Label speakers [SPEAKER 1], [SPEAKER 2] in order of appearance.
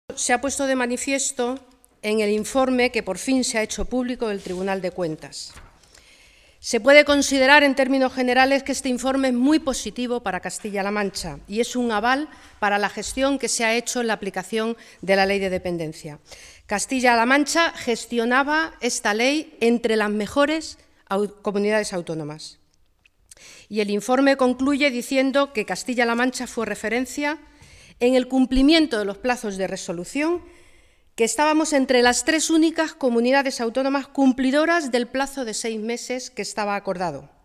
[SPEAKER 1] Se ha puesto de manifiesto en el informe que por fin se ha hecho público del Tribunal de Cuentas. Se puede considerar en términos generales que este informe es muy positivo para Castilla-La Mancha y es un aval para la gestión que se ha hecho en la aplicación de la Ley de Dependencia. Castilla-La Mancha gestionaba esta ley entre las mejores comunidades autónomas. Y el informe concluye diciendo que Castilla-La Mancha fue referencia en el cumplimiento de los plazos de resolución, que estábamos entre las 3 únicas comunidades autónomas cumplidoras del plazo de 6 meses que estaba acordado.